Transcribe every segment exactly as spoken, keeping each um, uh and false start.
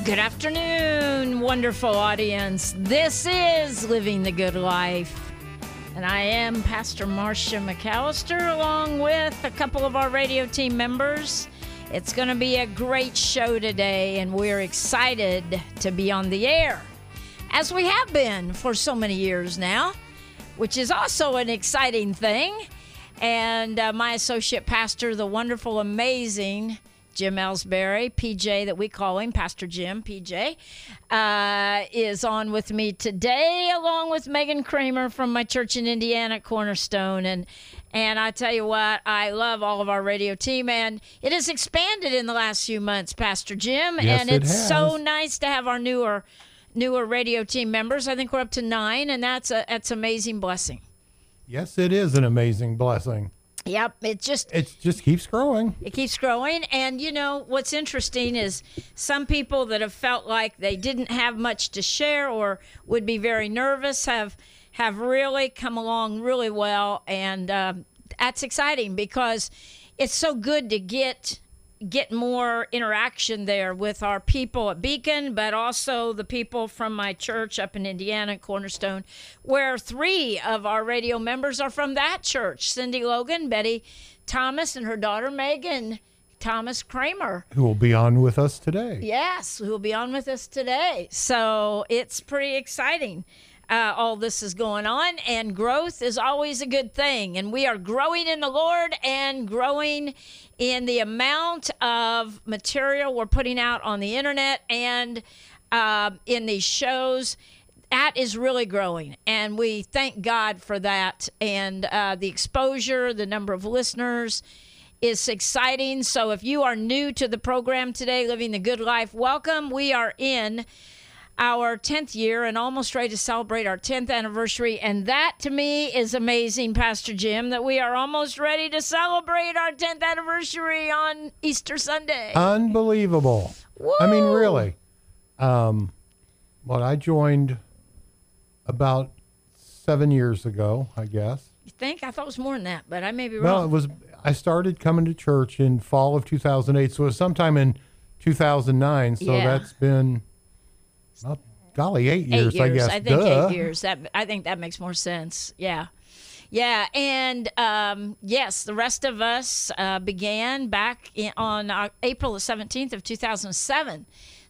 Good afternoon, wonderful audience. This is Living the Good Life, and I am Pastor Marcia McAllister, along with a couple of our radio team members. It's going to be a great show today, and we're excited to be on the air, as we have been for so many years now, which is also an exciting thing. And uh, my associate pastor, the wonderful, amazing Jim Ellsbury, P J that we call him, Pastor Jim, P J, uh, is on with me today, along with Megan Kramer from my church in Indiana, Cornerstone. And and I tell you what, I love all of our radio team, and it has expanded in the last few months, Pastor Jim. Yes, and it it's has. so nice to have our newer newer radio team members. I think we're up to nine, and that's a that's an amazing blessing. Yes, it is an amazing blessing. Yep, it just It just keeps growing. It keeps growing. And, you know, what's interesting is some people that have felt like they didn't have much to share or would be very nervous have have really come along really well. And uh, that's exciting because it's so good to get get more interaction there with our people at Beacon, but also the people from my church up in Indiana, Cornerstone, where three of our radio members are from that church. Cindy Logan, Betty Thomas, and her daughter Megan Thomas Kramer. Who will be on with us today. Yes, who will be on with us today. So it's pretty exciting. Uh, all this is going on, and growth is always a good thing. And we are growing in the Lord and growing in the amount of material we're putting out on the internet and uh, in these shows. That is really growing, and we thank God for that. And uh, the exposure, the number of listeners is exciting. So if you are new to the program today, Living the Good Life, welcome. We are in our tenth year and almost ready to celebrate our tenth anniversary. And that to me is amazing, Pastor Jim, that we are almost ready to celebrate our tenth anniversary on Easter Sunday. Unbelievable. Woo! I mean, really. Um, well, I joined about seven years ago, I guess. You think? I thought it was more than that, but I may be Well, wrong. it was. I started coming to church in fall of two thousand eight, so it was sometime in two thousand nine. So Yeah. that's been, well, golly, eight years, Eight years, I guess. I think Duh. eight years. That I think that makes more sense. Yeah, yeah, and um, yes, the rest of us uh, began back in, on uh, April the seventeenth of two thousand seven.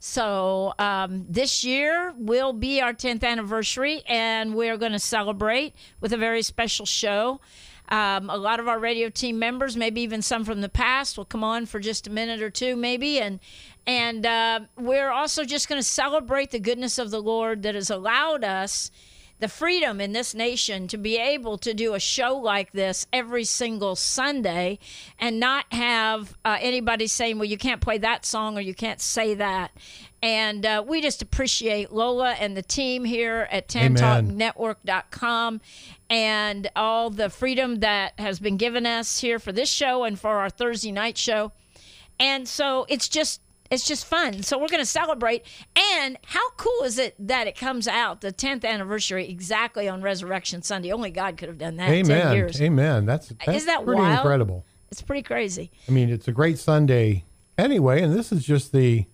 So um, this year will be our tenth anniversary, and we're going to celebrate with a very special show. Um, a lot of our radio team members, maybe even some from the past, will come on for just a minute or two, maybe, and and uh, we're also just going to celebrate the goodness of the Lord that has allowed us the freedom in this nation to be able to do a show like this every single Sunday and not have uh, anybody saying, well, you can't play that song or you can't say that. And uh, we just appreciate Lola and the team here at tan talk network dot com and all the freedom that has been given us here for this show and for our Thursday night show. And so it's just It's just fun. So we're going to celebrate. And how cool is it that it comes out, the tenth anniversary, exactly on Resurrection Sunday? Only God could have done that in ten Amen. years. Amen. That's, that's Isn't that pretty wild? incredible. It's pretty crazy. I mean, it's a great Sunday anyway, and this is just the,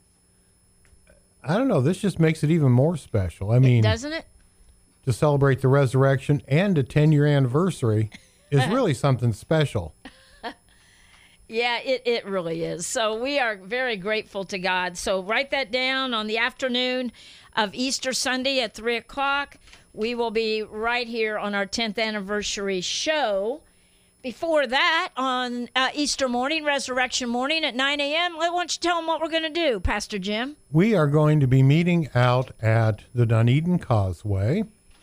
I don't know, this just makes it even more special. I mean, Doesn't it? to celebrate the resurrection and a ten-year anniversary is really something special. Yeah, it, it really is. So we are very grateful to God. So write that down on the afternoon of Easter Sunday at three o'clock. We will be right here on our tenth anniversary show. Before that, on uh, Easter morning, Resurrection morning at nine a.m., why don't you tell them what we're going to do, Pastor Jim? We are going to be meeting out at the Dunedin Causeway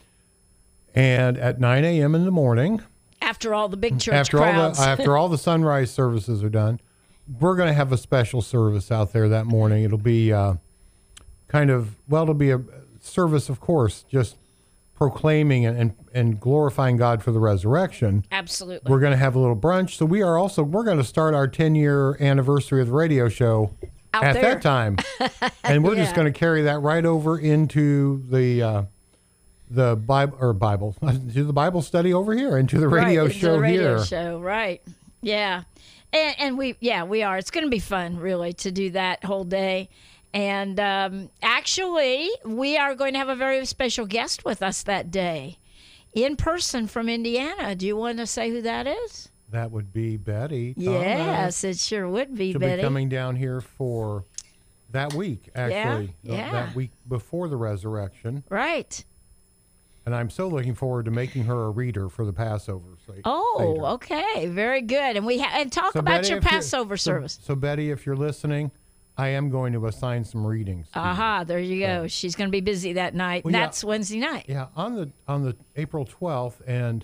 and at nine a.m. in the morning. After all the big church after crowds. all the after all the sunrise services are done, we're going to have a special service out there that morning. It'll be uh, kind of, well, it'll be a service, of course, just proclaiming and, and, and glorifying God for the resurrection. Absolutely. We're going to have a little brunch. So we are also, we're going to start our ten-year anniversary of the radio show Out at there. that time. And we're Yeah. just going to carry that right over into the uh, the Bible, or Bible, to the Bible study over here, into the radio right, into show the radio here. show, right. Yeah. And, and we, yeah, we are. It's going to be fun, really, to do that whole day. And um, actually, we are going to have a very special guest with us that day in person from Indiana. Do you want to say who that is? That would be Betty Thomas. Yes, it sure would be, She'll Betty. be coming down here for that week, actually. Yeah, yeah. That week before the resurrection. Right. And I'm so looking forward to making her a reader for the Passover. Seder. Oh, okay. Very good. And we ha- and talk So about Betty, your if you're- Passover so- service. So, Betty, if you're listening, I am going to assign some readings. to you. Aha, there you go. She's going to be busy that night. Well, yeah. That's Wednesday night. Yeah, on the on the April twelfth, and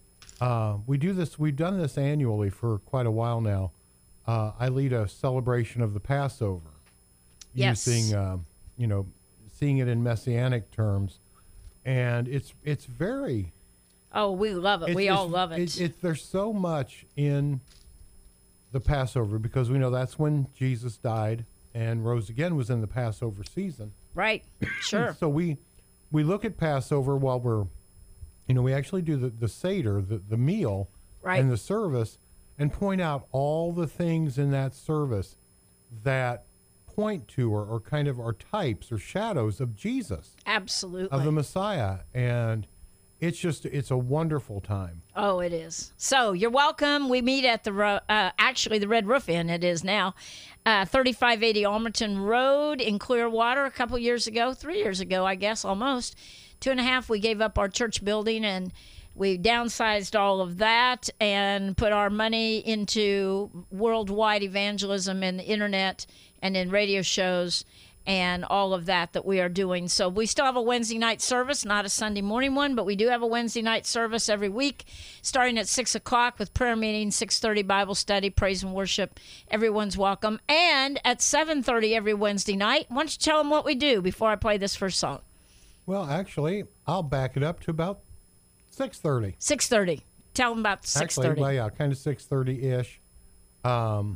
uh, we do this. We've done this annually for quite a while now. Uh, I lead a celebration of the Passover, Yes. using um, you know, seeing it in messianic terms, and it's it's very. Oh, we love it. It's, we it's- all love it. It's, it's there's so much in the Passover because we know that's when Jesus died and rose again was in the Passover season. Right. Sure. So we we look at Passover while we're, you know, we actually do the, the Seder, the, the meal, Right. and the service, and point out all the things in that service that point to or, or kind of are types or shadows of Jesus, Absolutely. of the Messiah. And it's just, it's a wonderful time. Oh, it is. So you're welcome. We meet at the, ro- uh, actually, the Red Roof Inn, it is now, uh, thirty-five eighty Almerton Road in Clearwater. A couple years ago, three years ago, I guess, almost. Two and a half, we gave up our church building and we downsized all of that and put our money into worldwide evangelism and the internet and in radio shows and all of that that we are doing. So we still have a Wednesday night service, not a Sunday morning one, but we do have a Wednesday night service every week, starting at six o'clock with prayer meeting, six thirty Bible study, praise and worship. Everyone's welcome. And at seven thirty every Wednesday night, why don't you tell them what we do before I play this first song? Well, actually, I'll back it up to about six thirty. six thirty. Tell them about six Actually, thirty. well, yeah, kind of six thirty-ish. Um,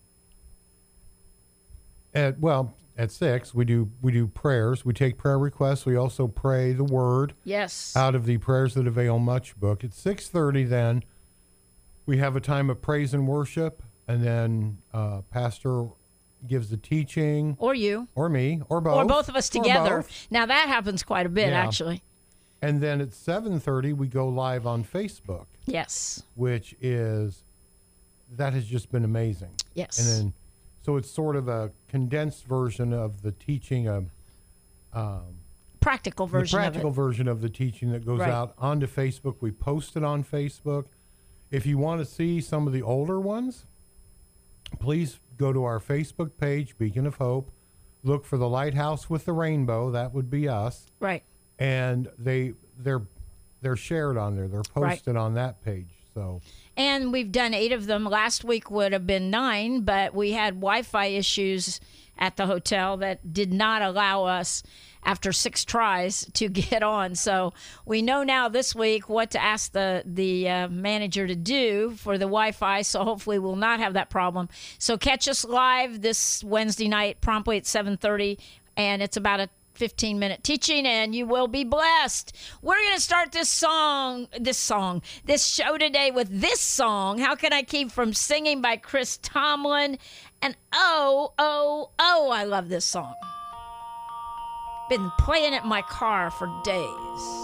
at, well, at six, we do we do prayers. We take prayer requests. We also pray the Word Yes. out of the Prayers That Avail Much book. At six thirty, then, we have a time of praise and worship, and then uh, Pastor gives the teaching, Or you. or me, or both. Or both of us or together. both. Now that happens quite a bit, Yeah. actually. And then at seven thirty, we go live on Facebook, Yes. which is, that has just been amazing. Yes. And then, so it's sort of a condensed version of the teaching, of, um, Practical the version practical of it. version of the teaching that goes Right. out onto Facebook. We post it on Facebook. If you want to see some of the older ones, please go to our Facebook page, Beacon of Hope. Look for the Lighthouse with the Rainbow. That would be us. Right. And they they're they're shared on there. They're Right. posted on that page. So And we've done eight of them. Last week would have been nine, but we had Wi-Fi issues at the hotel that did not allow us, after six tries, to get on. So we know now this week what to ask the the uh, manager to do for the Wi-Fi. So hopefully we'll not have that problem. So catch us live this Wednesday night, promptly at seven thirty, and it's about a fifteen minute teaching, and you will be blessed. We're going to start this song, this song, this show today with this song, How Can I Keep From Singing by Chris Tomlin. And oh, oh, oh, I love this song. Been playing it in my car for days.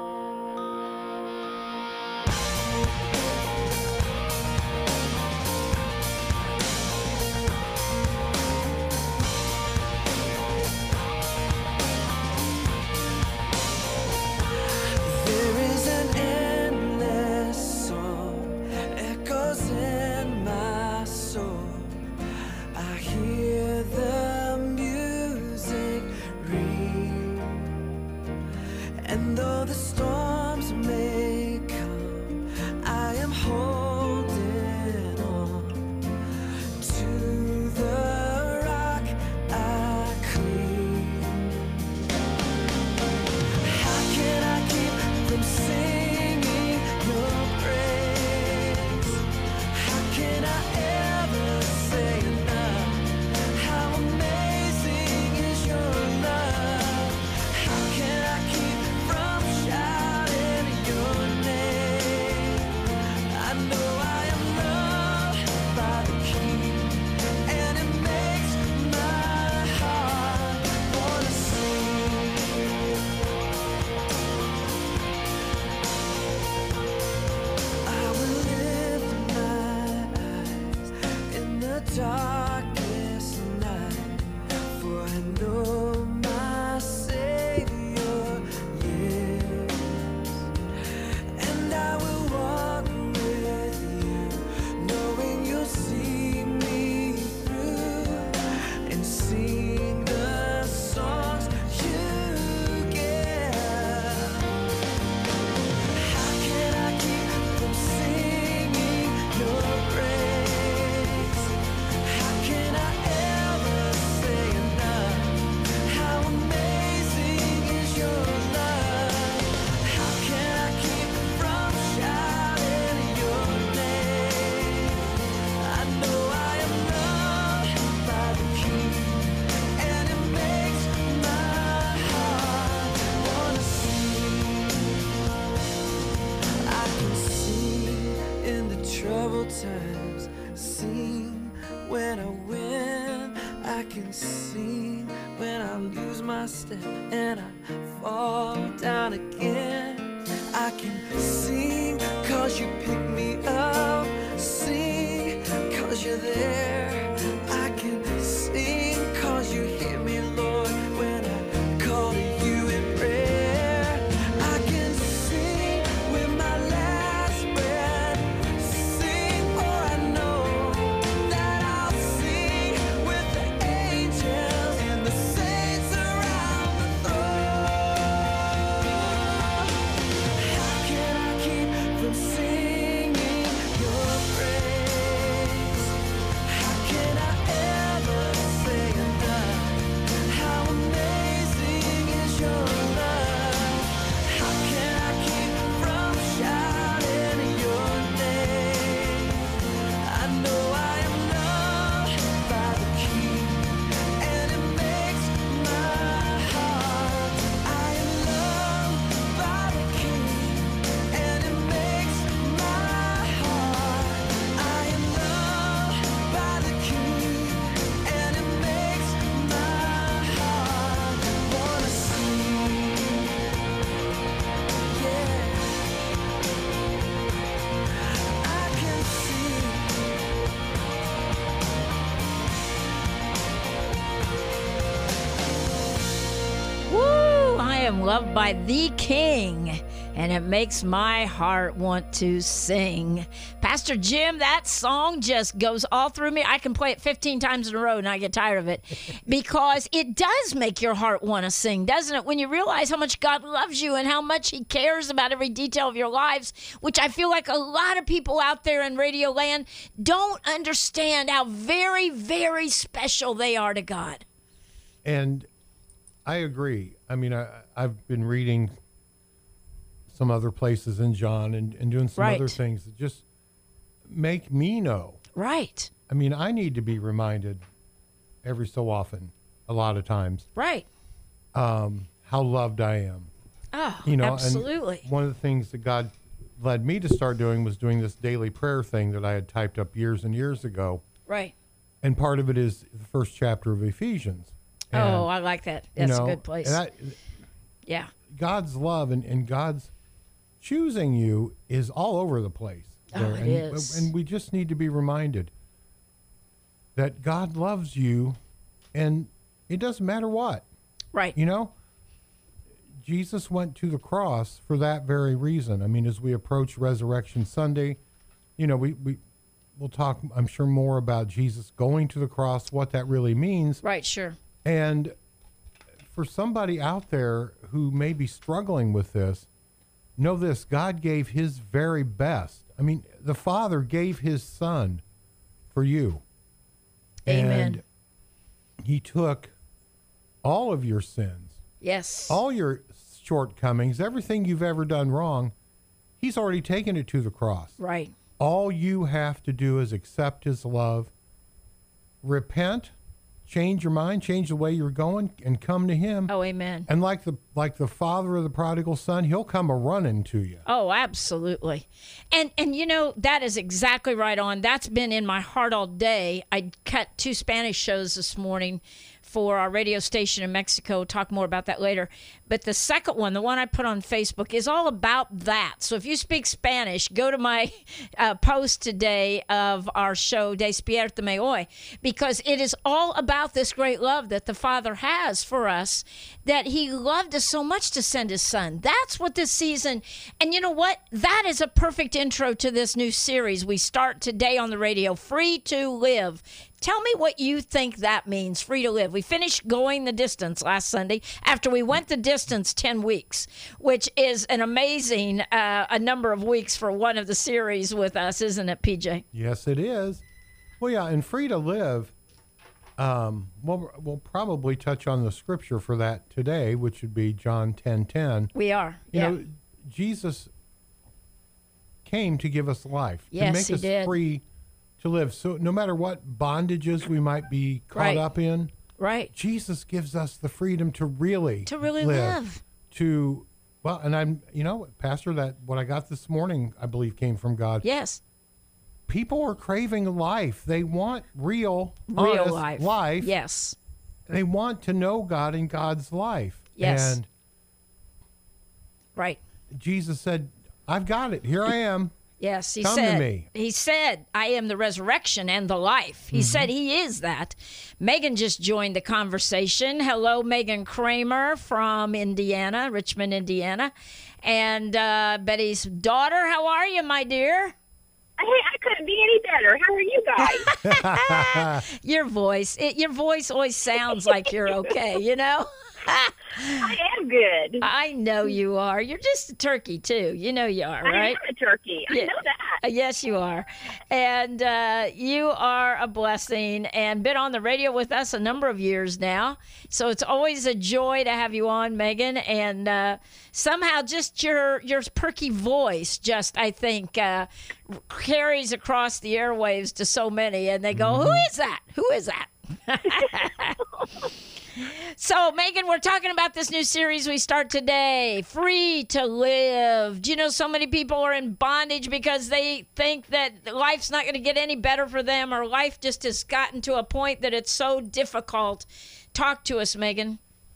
There is an endless song echoes in my soul. I hear the music ring, and though the can sing when I lose my step and I fall down again. I can sing cause you pick me up, sing cause you're there. I can sing cause you hear me, Lord, when I call to you in prayer. I can sing with my last breath, sing for I know that I'll sing with the angels and the saints around the throne. How can I keep from singing your praise? How can I ever say enough? How amazing is your love? How can I keep from shouting your name? I know I am loved by the King, and it makes my heart. I am loved by the King, and it makes my heart. I am loved by the King, and it makes my heart wanna sing. Yeah, I can sing. Woo! I am loved by the King, and it makes my heart want to sing. Pastor Jim, that song just goes all through me. I can play it fifteen times in a row and I get tired of it because it does make your heart want to sing, doesn't it? When you realize how much God loves you and how much He cares about every detail of your lives, which I feel like a lot of people out there in Radio Land don't understand how very, very special they are to God. And I agree. I mean, I, I've been reading some other places in John and, and doing some Right. other things that just make me know. Right, I mean, I need to be reminded every so often, a lot of times, right. um, how loved I am. Oh, You know, absolutely. And one of the things that God led me to start doing was doing this daily prayer thing that I had typed up years and years ago. Right. And part of it is the first chapter of Ephesians. And, Oh, I like that. you That's know, a good place. and I, Yeah. God's love and, and God's choosing you is all over the place. Oh, there. it and, is. And we just need to be reminded that God loves you, and it doesn't matter what. Right. You know, Jesus went to the cross for that very reason. I mean, as we approach Resurrection Sunday, you know, we, we, we'll talk, I'm sure, more about Jesus going to the cross, what that really means. Right, sure. And for somebody out there who may be struggling with this, know this: God gave His very best. I mean, the Father gave His Son for you. Amen. And He took all of your sins, Yes. all your shortcomings, everything you've ever done wrong. He's already taken it to the cross. Right. All you have to do is accept His love, repent, change your mind, change the way you're going, and come to Him. Oh, amen. And like the like the father of the prodigal son, He'll come a running to you. Oh, absolutely. And and you know, that is exactly right on. That's been in my heart all day. I cut two Spanish shows this morning for our radio station in Mexico. Talk more about that later. But the second one, the one I put on Facebook, is all about that. So if you speak Spanish, go to my uh, post today of our show, Despiértame Hoy, because it is all about this great love that the Father has for us, that He loved us so much to send His Son. That's what this season, and you know what? That is a perfect intro to this new series we start today on the radio, Free to Live. Tell me what you think that means, free to live. We finished going the distance last Sunday after we went the distance ten weeks, which is an amazing uh, a number of weeks for one of the series with us, isn't it, P J? Yes, it is. Well, yeah, and free to live, um, we'll, we'll probably touch on the scripture for that today, which would be John ten ten. We are. You yeah. know, Jesus came to give us life, Yes, to make He us did. free to live. So no matter what bondages we might be caught Right. up in, Right. Jesus gives us the freedom to really To really live. To, well, and I'm, you know, Pastor, that what I got this morning, I believe, came from God. Yes. People are craving life. They want real, Real honest life. life. Yes. they want to know God in God's life. Yes. And right. Jesus said, I've got it. Here I am. Yes, he Come said, to me. he said, I am the resurrection and the life. He mm-hmm. said he is that. Megan just joined the conversation. Hello, Megan Kramer from Indiana, Richmond, Indiana. And uh, Betty's daughter, how are you, my dear? Hey, I couldn't be any better. How are you guys? Your voice, it, your voice always sounds like you're okay, you know? I am good. I know you are. You're just a turkey, too. You know you are, right? I am a turkey. I yeah. know that. Yes, you are. And uh, you are a blessing and been on the radio with us a number of years now. So it's always a joy to have you on, Megan. And uh, somehow just your your perky voice just, I think, uh, carries across the airwaves to so many. And they go, mm-hmm. Who is that? Who is that? So, Megan, we're talking about this new series we start today, Free to Live. Do you know so many people are in bondage because they think that life's not going to get any better for them, or life just has gotten to a point that it's so difficult? Talk to us, Megan.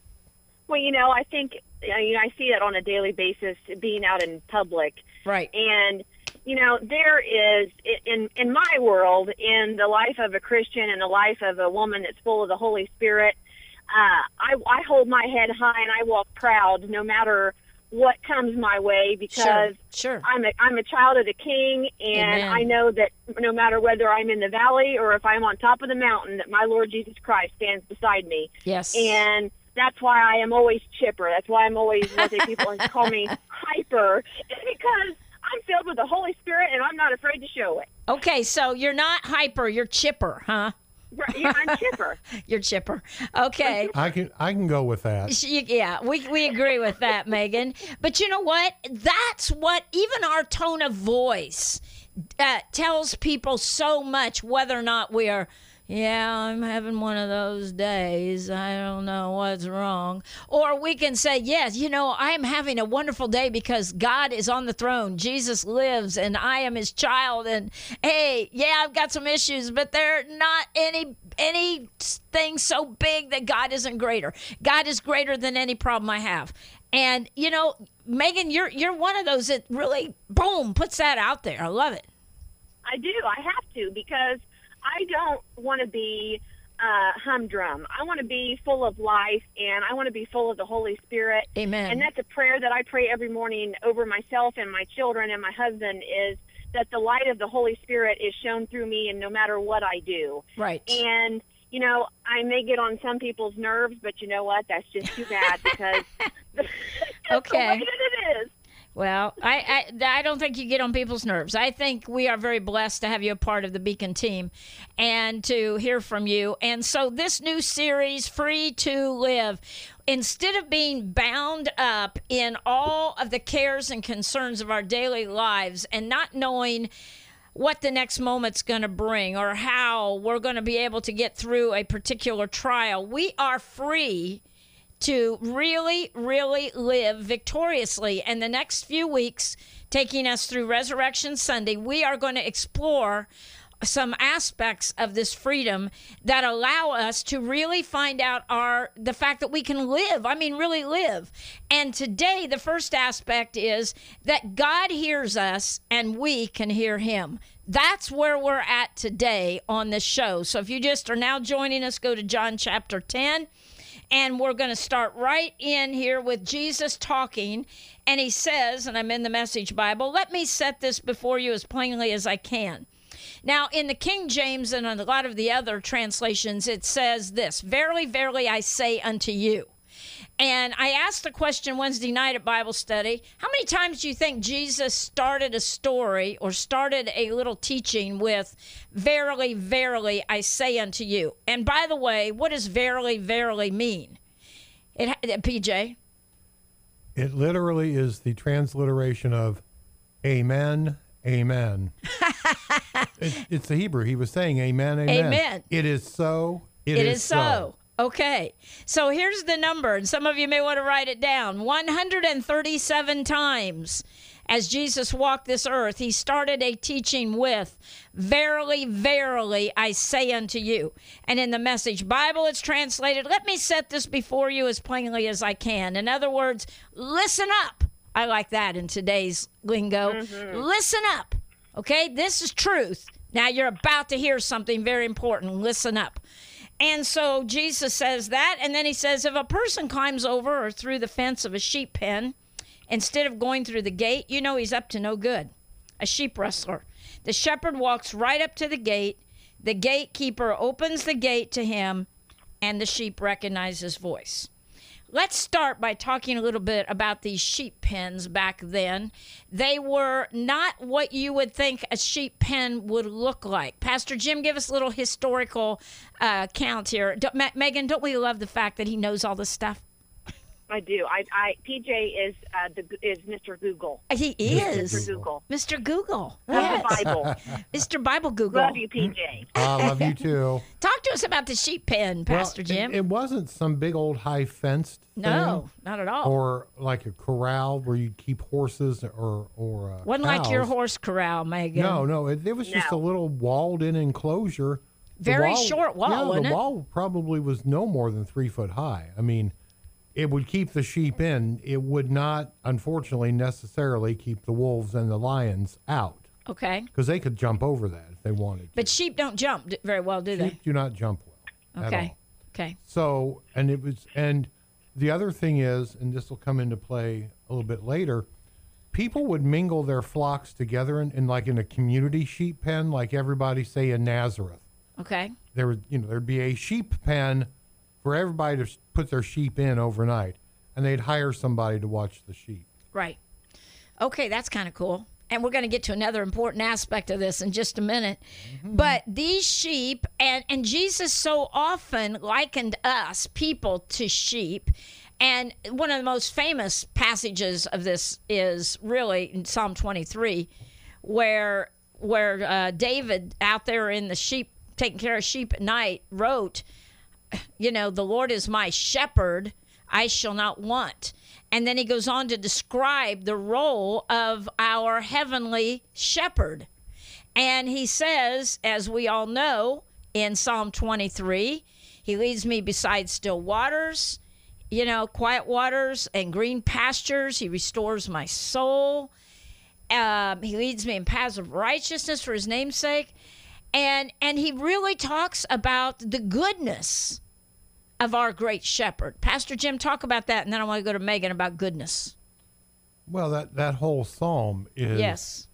Well, you know, I think, you know, I see that on a daily basis being out in public. Right. And, you know, there is, in, in my world, in the life of a Christian and the life of a woman that's full of the Holy Spirit, Uh, I, I hold my head high and I walk proud no matter what comes my way, because sure, sure. I'm a I'm a child of the King, and Amen. I know that no matter whether I'm in the valley or if I'm on top of the mountain, that my Lord Jesus Christ stands beside me. Yes. And that's why I am always chipper. That's why I'm always what they people call me hyper. It's because I'm filled with the Holy Spirit and I'm not afraid to show it. Okay, so you're not hyper, you're chipper, huh? Right, yeah, I'm chipper. You're chipper. Okay. I can I can go with that. Yeah, we we agree with that, Megan. But you know what? That's what even our tone of voice uh, tells people so much, whether or not we are, yeah, I'm having one of those days. I don't know what's wrong. Or we can say, yes, you know, I'm having a wonderful day because God is on the throne. Jesus lives and I am his child. And hey, yeah, I've got some issues, but they're not any anything so big that God isn't greater. God is greater than any problem I have. And, you know, Megan, you're you're one of those that really, boom, puts that out there. I love it. I do. I have to, because I don't want to be uh, humdrum. I want to be full of life, and I want to be full of the Holy Spirit. Amen. And that's a prayer that I pray every morning over myself and my children and my husband, is that the light of the Holy Spirit is shown through me, and no matter what I do. Right. And, you know, I may get on some people's nerves, but you know what? That's just too bad, because that's okay. the way that it is. Well, I, I I don't think you get on people's nerves. I think we are very blessed to have you a part of the Beacon team and to hear from you. And so this new series, Free to Live, instead of being bound up in all of the cares and concerns of our daily lives and not knowing what the next moment's going to bring or how we're going to be able to get through a particular trial, we are free to really, really live victoriously. And the next few weeks, taking us through Resurrection Sunday, we are going to explore some aspects of this freedom that allow us to really find out our the fact that we can live. I mean, really live. And today, the first aspect is that God hears us and we can hear him. That's where we're at today on this show. So if you just are now joining us, go to John chapter ten. And we're going to start right in here with Jesus talking. And he says, and I'm in the Message Bible, let me set this before you as plainly as I can. Now, in the King James and in a lot of the other translations, it says this, verily, verily, I say unto you. And I asked the question Wednesday night at Bible study, how many times do you think Jesus started a story or started a little teaching with, verily, verily, I say unto you? And by the way, what does verily, verily mean? It, P J? It literally is the transliteration of amen, amen. it, it's the Hebrew. He was saying amen, amen. Amen. It is so. It, it is, is so. so. Okay, so here's the number, and some of you may want to write it down. one hundred thirty-seven times as Jesus walked this earth, he started a teaching with, "Verily, verily, I say unto you." And in the Message Bible, it's translated, "Let me set this before you as plainly as I can." In other words, listen up. I like that in today's lingo. Mm-hmm. Listen up. Okay, this is truth. Now you're about to hear something very important. Listen up. And so Jesus says that, and then he says, if a person climbs over or through the fence of a sheep pen, instead of going through the gate, you know he's up to no good. A sheep rustler. The shepherd walks right up to the gate. The gatekeeper opens the gate to him, and the sheep recognize his voice. Let's start by talking a little bit about these sheep pens back then. They were not what you would think a sheep pen would look like. Pastor Jim, give us a little historical uh, count here. Don't, Ma- Megan, don't we love the fact that he knows all this stuff? I do. I, I P J is uh, the is Mister Google. He is Mister Google. Mister Google. Yes. Yes. The Bible. Mister Bible Google. Love you, P J. I love you too. Talk to us about the sheep pen, Pastor well, Jim. It, it wasn't some big old high fenced thing. No, not at all. Or like a corral where you keep horses or or uh, Wasn't cows. like your horse corral, Megan. No, no, it, it was just No. a little walled-in enclosure. The Very short wall, Yeah, wasn't the it? wall probably was no more than three foot high. I mean, it would keep the sheep in. It would not, unfortunately, necessarily keep the wolves and the lions out Okay. because they could jump over that if they wanted to. But sheep don't jump d- very well, do they? Sheep do not jump well at Okay. all. Okay. So, and it was, and the other thing is, and this will come into play a little bit later, people would mingle their flocks together in, in like in a community sheep pen, like everybody say in Nazareth. Okay. There would, you know, there'd be a sheep pen for everybody to s- put their sheep in overnight, and they'd hire somebody to watch the sheep. Right. Okay, that's kind of cool. And we're going to get to another important aspect of this in just a minute. Mm-hmm. But these sheep, and, and Jesus so often likened us, people, to sheep. And one of the most famous passages of this is really in Psalm twenty-three, where where uh, David, out there in the sheep, taking care of sheep at night, wrote, you know, the Lord is my shepherd, I shall not want. And then he goes on to describe the role of our heavenly shepherd. And he says, as we all know, in Psalm twenty-three, he leads me beside still waters, you know, quiet waters and green pastures. He restores my soul. Um, he leads me in paths of righteousness for his name's sake. And, and he really talks about the goodness of our great shepherd. Pastor Jim, talk about that, and then I want to go to Megan about goodness. Well, that, that whole psalm is Yes.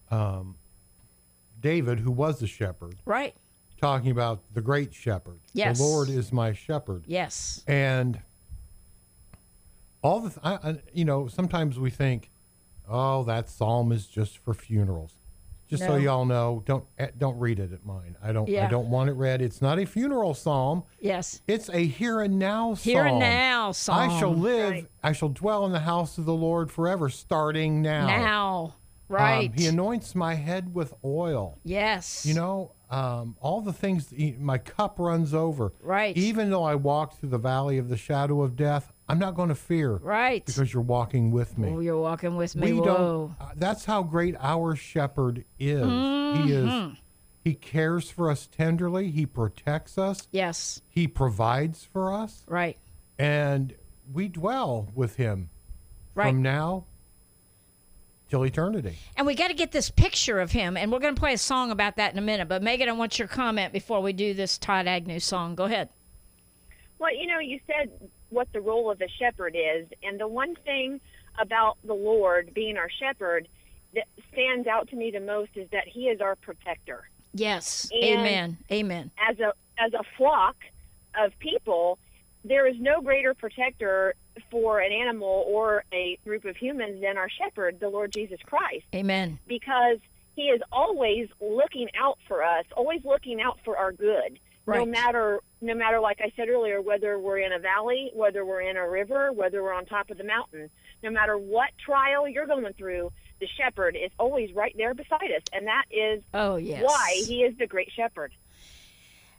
David, who was the shepherd, Right. talking about the great shepherd. Yes. The Lord is my shepherd. Yes. And all the, th- I, I, you know, sometimes we think, oh, that psalm is just for funerals. Just No. so y'all know, don't eh, don't read it at mine. I don't Yeah. I don't want it read. It's not a funeral psalm. Yes. It's a here and now psalm. Here and now psalm. I shall live. Right. I shall dwell in the house of the Lord forever, starting now. Now. Right. Um, he anoints my head with oil. yes. You know, um, all the things, my cup runs over. Right. Even though I walk through the valley of the shadow of death, I'm not going to fear. Right. Because you're walking with me. Oh, you're walking with me. we Whoa. don't, uh, that's how great our shepherd is. He Mm-hmm. is, he cares for us tenderly. He protects us. Yes. He provides for us. Right. And we dwell with him Right. from now till eternity. And we got to get this picture of him, and we're going to play a song about that in a minute. But Megan, I want your comment before we do this Todd Agnew song. Go ahead. Well, you know, you said what the role of the shepherd is, and the one thing about the Lord being our shepherd that stands out to me the most is that he is our protector. Yes. And- Amen. Amen. As a as a flock of people, there is no greater protector for an animal or a group of humans than our shepherd, the Lord Jesus Christ, Amen. because he is always looking out for us, always looking out for our good. No Right. matter, no matter, like I said earlier, whether we're in a valley, whether we're in a river, whether we're on top of the mountain, no matter what trial you're going through, the shepherd is always right there beside us, and that is Oh, yes. why he is the great shepherd.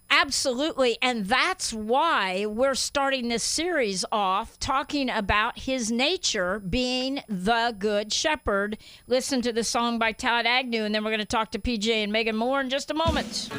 Absolutely. And that's why we're starting this series off talking about his nature being the good shepherd. Listen to the song by Todd Agnew, and then we're going to talk to P J and Megan Moore in just a moment.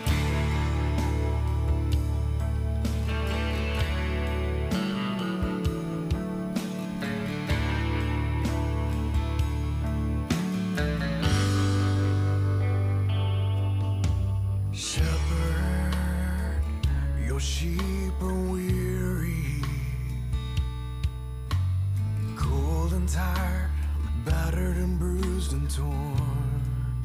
Your sheep are weary, cold and tired, battered and bruised and torn.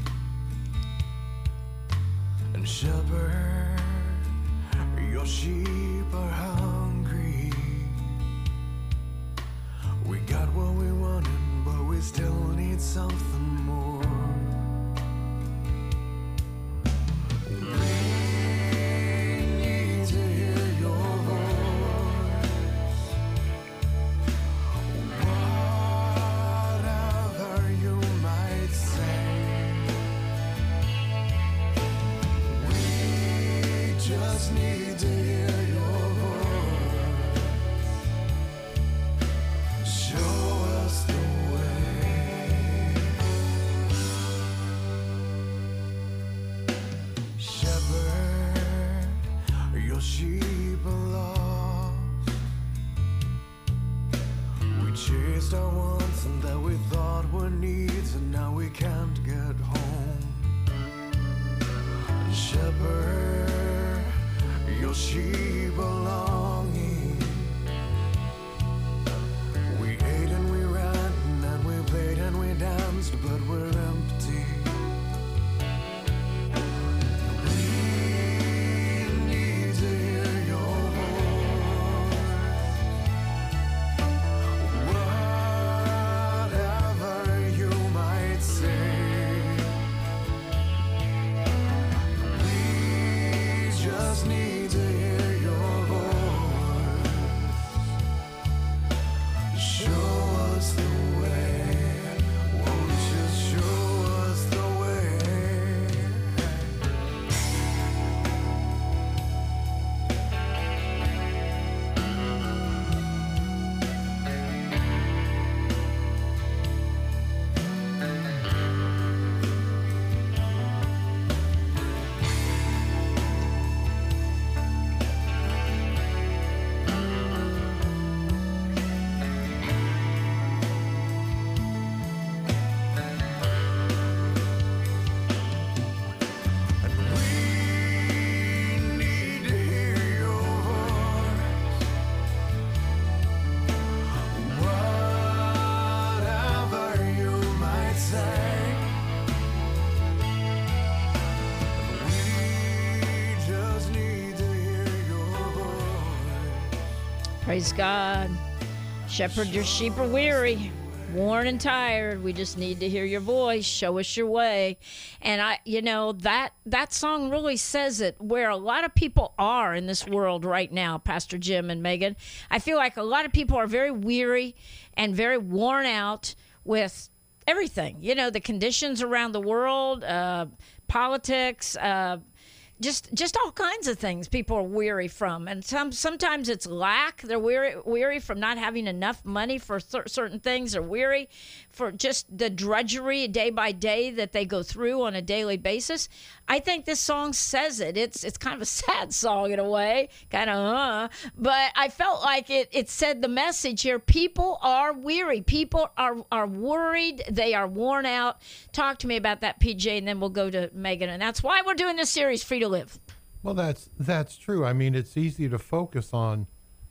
And shepherd, your sheep are hungry. We got what we wanted, but we still need something more. Praise God. Shepherd, your sheep are weary, worn and tired. We just need to hear your voice. Show us your way. And I, you know, that that song really says it, where a lot of people are in this world right now, Pastor Jim and Megan. I feel like a lot of people are very weary and very worn out with everything. You know, the conditions around the world, uh, politics, uh, Just, just all kinds of things people are weary from, and some sometimes it's lack. They're weary, weary from not having enough money for th- certain things. They're weary for just the drudgery day by day that they go through on a daily basis. I think this song says it. It's it's kind of a sad song in a way, kind of, uh, but I felt like it. It said the message here: people are weary, people are are worried, they are worn out. Talk to me about that, P J, and then we'll go to Megan, and that's why we're doing this series, Free to Live. Well, that's that's true. I mean, it's easy to focus on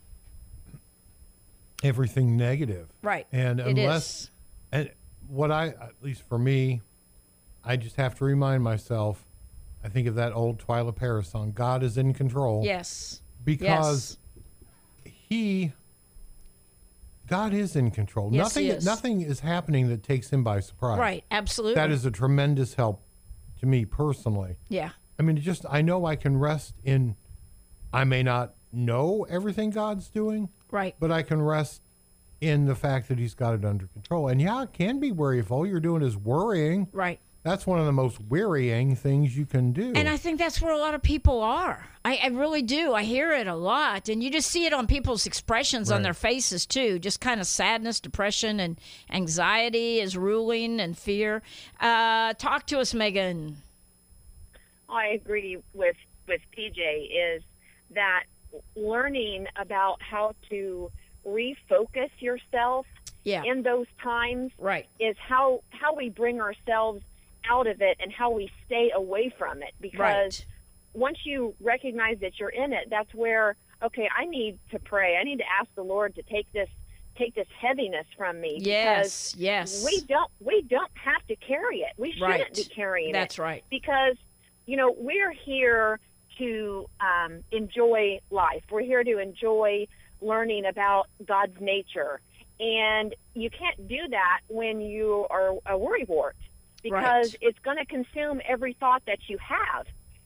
everything negative, Right? And it unless, is. and what I, at least for me, I just have to remind myself. I think of that old Twyla Paris song, "God is in control." Yes. Because yes. he, God is in control. Yes, nothing, he is. nothing is happening that takes him by surprise. Right. Absolutely. That is a tremendous help to me personally. Yeah. I mean, just I know I can rest in. I may not know everything God's doing, Right. but I can rest in the fact that He's got it under control. And yeah, it can be worry if all you're doing is worrying. Right. that's one of the most wearying things you can do. And I think that's where a lot of people are. I, I really do. I hear it a lot. And you just see it on people's expressions on Right. their faces, too. Just kind of sadness, depression, and anxiety is ruling, and fear. Uh, talk to us, Megan. I agree with with P J is that learning about how to refocus yourself Yeah. in those times Right. is how how we bring ourselves out of it and how we stay away from it, because Right. once you recognize that you're in it, that's where, okay, I need to pray. I need to ask the Lord to take this take this heaviness from me. Yes. because Yes. we don't we don't have to carry it. We shouldn't Right. be carrying it. That's right. Because, you know, we're here to um, enjoy life. We're here to enjoy learning about God's nature. And you can't do that when you are a worrywart, because Right. it's going to consume every thought that you have.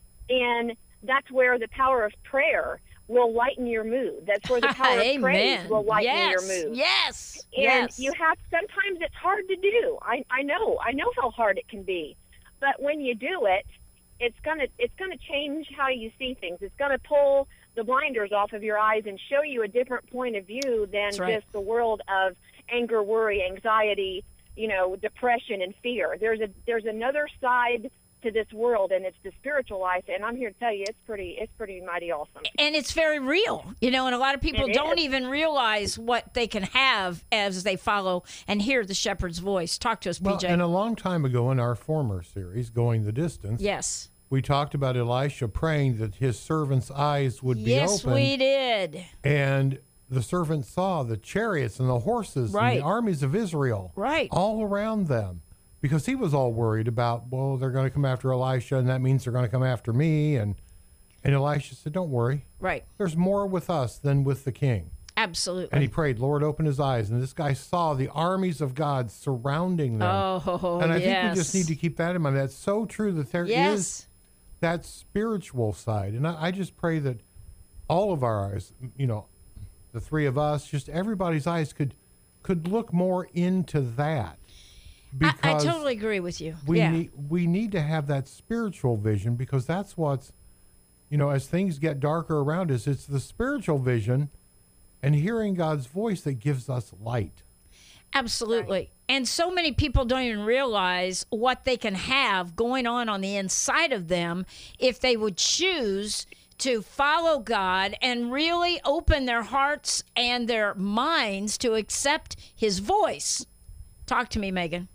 And that's where the power of prayer will lighten your mood. That's where the power of praise Amen. will lighten yes. your mood. Yes. And yes. you have, sometimes it's hard to do. I, I know. I know how hard it can be. But when you do it, it's gonna it's gonna change how you see things. It's gonna pull the blinders off of your eyes and show you a different point of view than That's right. just the world of anger, worry, anxiety, you know, depression and fear. There's a there's another side to this world, and it's the spiritual life. And I'm here to tell you, it's pretty it's pretty mighty awesome. And it's very real, you know, and a lot of people It don't is. even realize what they can have as they follow and hear the shepherd's voice. Talk to us, well, P J. and a long time ago in our former series, Going the Distance, yes. we talked about Elisha praying that his servant's eyes would be Yes, opened. we did. And the servant saw the chariots and the horses Right. and the armies of Israel Right. all around them, because he was all worried about, well, they're going to come after Elisha, and that means they're going to come after me. And, and Elisha said, don't worry. Right. There's more with us than with the king. Absolutely. And he prayed, Lord, open his eyes. And this guy saw the armies of God surrounding them. oh, and I yes. think we just need to keep that in mind. That's so true that there is Yes. that spiritual side. And I, I just pray that all of our eyes, you know, the three of us, just everybody's eyes could could look more into that. I, I Because totally agree with you. we yeah. need we need to have that spiritual vision, because that's what's, you know, as things get darker around us, it's the spiritual vision and hearing God's voice that gives us light. Absolutely. And so many people don't even realize what they can have going on on the inside of them if they would choose to follow God and really open their hearts and their minds to accept his voice. Talk to me, Megan.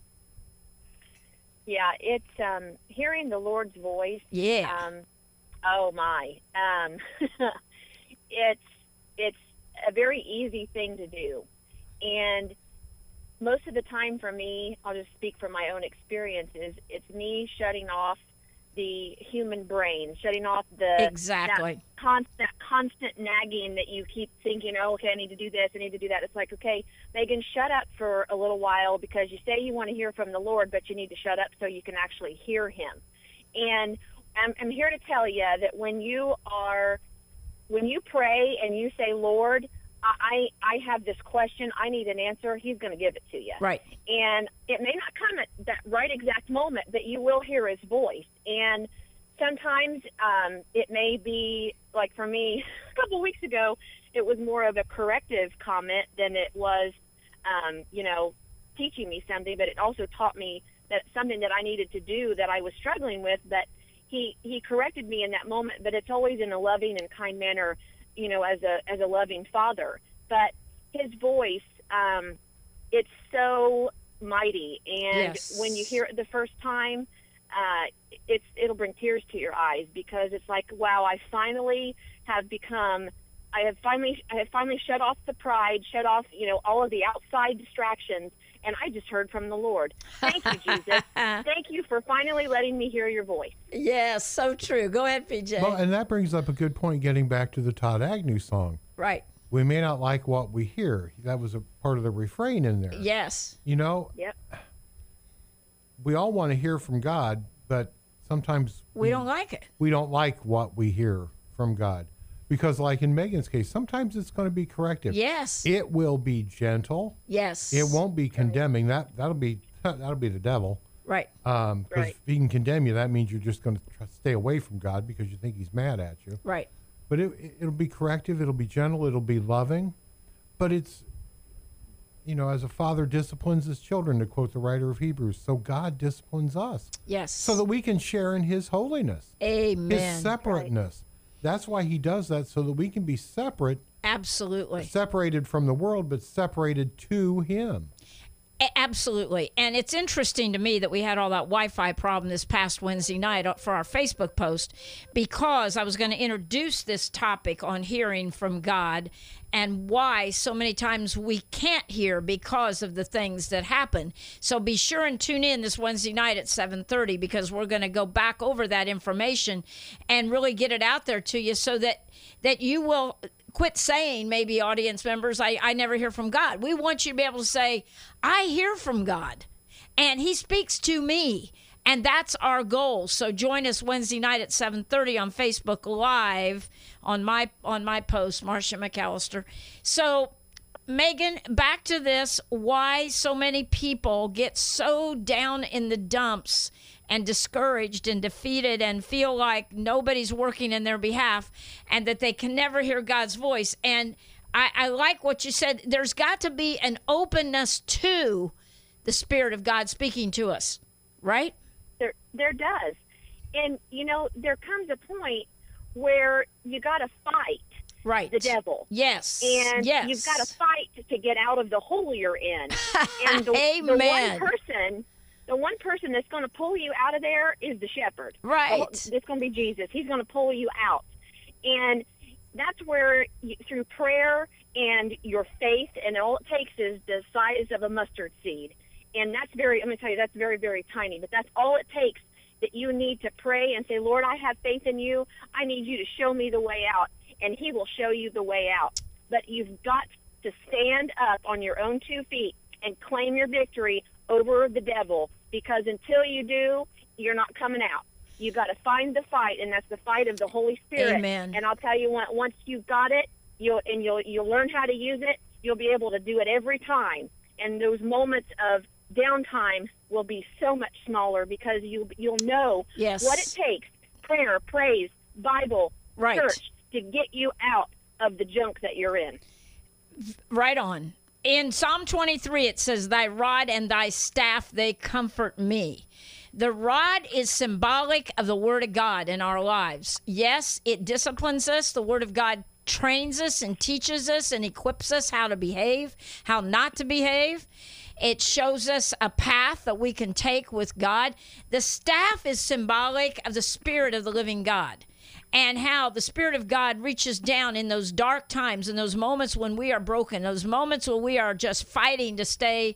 Yeah, it's um, hearing the Lord's voice. Yeah. Um, oh my, um, it's it's a very easy thing to do, and most of the time for me, I'll just speak from my own experiences. It's me shutting off the human brain, shutting off the Exactly. that constant constant nagging that you keep thinking, oh, okay, I need to do this, I need to do that. It's like, okay, Megan, shut up for a little while, because you say you want to hear from the Lord, but you need to shut up so you can actually hear him. And I'm, I'm here to tell you that when you are, when you pray and you say, Lord, I, I have this question, I need an answer, he's going to give it to you. Right. And it may not come at that right exact moment, but you will hear his voice. And sometimes um, it may be, like for me, a couple weeks ago, it was more of a corrective comment than it was, um, you know, teaching me something, but it also taught me that something that I needed to do that I was struggling with, but he, he corrected me in that moment, but it's always in a loving and kind manner, you know, as a as a loving father. But his voice, um, it's so mighty, and Yes. when you hear it the first time, uh, it's it'll bring tears to your eyes, because it's like, wow, I finally have become, I have finally I have finally shut off the pride, shut off, you know, all of the outside distractions, and I just heard from the Lord. Thank you, Jesus. Thank you for finally letting me hear your voice. Yes, so true. Go ahead, P J. Well, and that brings up a good point, getting back to the Todd Agnew song. right. We may not like what we hear. That was a part of the refrain in there. Yes. You know, Yep. we all want to hear from God, but sometimes We don't like it. we don't like what we hear from God. Because like in Megan's case, sometimes it's going to be corrective. Yes. It will be gentle. yes. It won't be condemning. That that'll be that'll be the devil. Right. Um, because Right. if he can condemn you, that means you're just going to try to stay away from God because you think he's mad at you. Right. But it, it- it'll be corrective. It'll be gentle. It'll be loving. But it's, you know, as a father disciplines his children, to quote the writer of Hebrews, so God disciplines us Yes. so that we can share in his holiness, Amen. his separateness. That's why he does that, so that we can be separate, Absolutely. separated from the world, but separated to him. A- Absolutely. And it's interesting to me that we had all that Wi-Fi problem this past Wednesday night for our Facebook post, because I was going to introduce this topic on hearing from God and why so many times we can't hear because of the things that happen. So be sure and tune in this Wednesday night at seven thirty, because we're going to go back over that information and really get it out there to you so that that you will quit saying, maybe audience members, I, I never hear from God. We want you to be able to say, I hear from God and he speaks to me. And that's our goal. So join us Wednesday night at seven thirty on Facebook Live on my on my post, Marcia McAllister. So, Megan, back to this, why so many people get so down in the dumps and discouraged and defeated and feel like nobody's working in their behalf and that they can never hear God's voice. And I, I like what you said. There's got to be an openness to the Spirit of God speaking to us, right? There, there does. And, you know, there comes a point where you got to fight Right. the devil. Yes. And yes. you've got to fight to get out of the hole you're in. And the, the Amen. one person, the one person that's going to pull you out of there is the shepherd. Right. It's going to be Jesus. He's going to pull you out. And that's where, you, through prayer and your faith, and all it takes is the size of a mustard seed. And that's very, I'm going to tell you, that's very, very tiny. But that's all it takes, that you need to pray and say, Lord, I have faith in you. I need you to show me the way out. And he will show you the way out. But you've got to stand up on your own two feet and claim your victory over the devil, because until you do, you're not coming out. You've got to find the fight, and that's the fight of the Holy Spirit. Amen. And I'll tell you what, once you've got it, you'll and you'll you'll learn how to use it, you'll be able to do it every time. And those moments of downtime will be so much smaller, because you you'll know Yes. what it takes: prayer, praise, Bible, Right. church, to get you out of the junk that you're in. Right on. In Psalm twenty-three, it says, thy rod and thy staff, they comfort me. The rod is symbolic of the Word of God in our lives. Yes, it disciplines us. The Word of God trains us and teaches us and equips us how to behave, how not to behave. It shows us a path that we can take with God. The staff is symbolic of the Spirit of the living God, and how the Spirit of God reaches down in those dark times, in those moments when we are broken, those moments when we are just fighting to stay,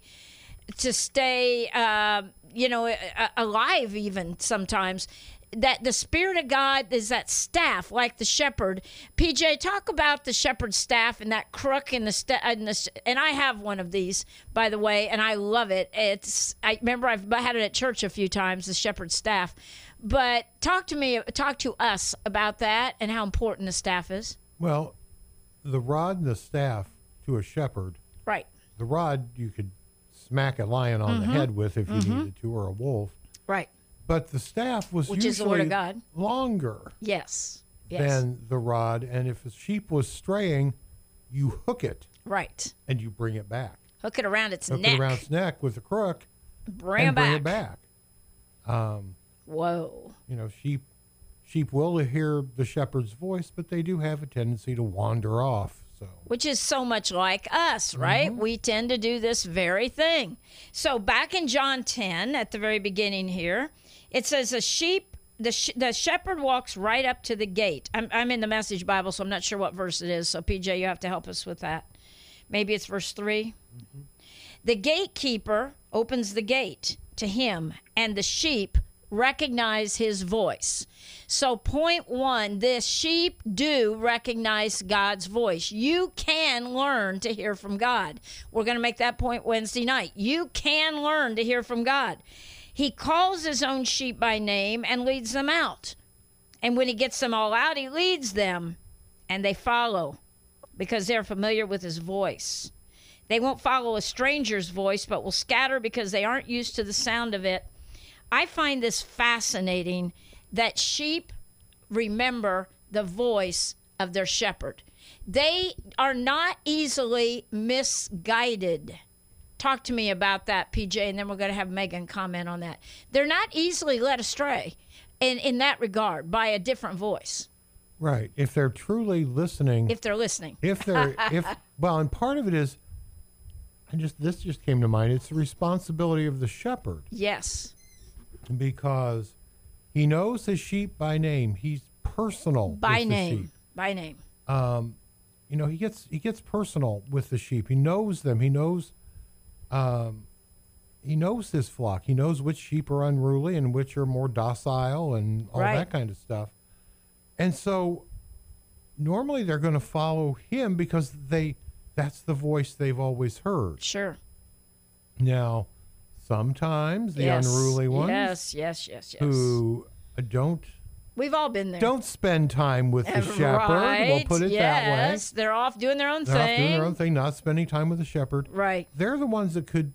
to stay, uh, you know, a- alive even sometimes. That the Spirit of God is that staff, like the shepherd. P J, talk about the shepherd's staff and that crook in the, sta- and the and I have one of these, by the way, and I love it. It's I remember I've had it at church a few times, the shepherd's staff. But talk to me, talk to us about that and how important the staff is. Well, the rod and the staff to a shepherd, Right. the rod you could smack a lion on Mm-hmm. the head with if you needed to, or a wolf. Right. But the staff was Which is the usually Word of God. longer Yes. Yes. than the rod. And if a sheep was straying, you hook it right. and you bring it back. Hook it around its Hook neck. it around its neck with a crook bring it and bring back. it back. Um, Whoa. you know, sheep sheep will hear the shepherd's voice, but they do have a tendency to wander off. So Which is so much like us, right? Mm-hmm. We tend to do this very thing. So back in John ten, at the very beginning here, it says a sheep, the sh- the shepherd walks right up to the gate. I'm, I'm in the Message Bible, so I'm not sure what verse it is. So P J, you have to help us with that. Maybe it's verse three. Mm-hmm. The gatekeeper opens the gate to him, and the sheep recognize his voice. So point one, the sheep do recognize God's voice. You can learn to hear from God. We're going to make that point Wednesday night. You can learn to hear from God. He calls his own sheep by name and leads them out. And when he gets them all out, he leads them, and they follow because they're familiar with his voice. They won't follow a stranger's voice, but will scatter because they aren't used to the sound of it. I find this fascinating that sheep remember the voice of their shepherd. They are not easily misguided. Talk to me about that, P J, and then we're going to have Megan comment on that. They're not easily led astray in, in that regard by a different voice. Right. If they're truly listening. If they're listening. If they're, if, well, and part of it is, I just, this just came to mind, it's the responsibility of the shepherd. Yes. Because he knows his sheep by name. He's personal by with name. the sheep. By name. Um, you know, he gets he gets personal with the sheep. He knows them. He knows, um, he knows his flock. He knows which sheep are unruly and which are more docile and all Right. that kind of stuff. And so, normally they're going to follow him because they that's the voice they've always heard. Sure. Now, sometimes the yes. unruly ones Yes, yes, yes, yes. who don't We've all been there. don't spend time with the shepherd. Right. We'll put it that way. Yes, they're off doing their own They're thing. off doing their own thing, not spending time with the shepherd. Right. They're the ones that could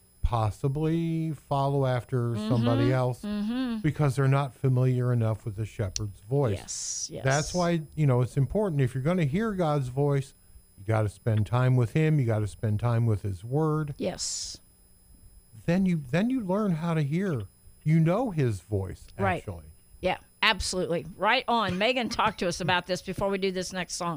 possibly follow after Mm-hmm. somebody else mm-hmm. because they're not familiar enough with the shepherd's voice. Yes, yes. That's why, you know, it's important. If you're going to hear God's voice, you got to spend time with him. You got to spend time with his word. Yes. Then you then you learn how to hear. You know his voice, Right. actually. Yeah, absolutely. Right on. Megan, talk to us about this before we do this next song.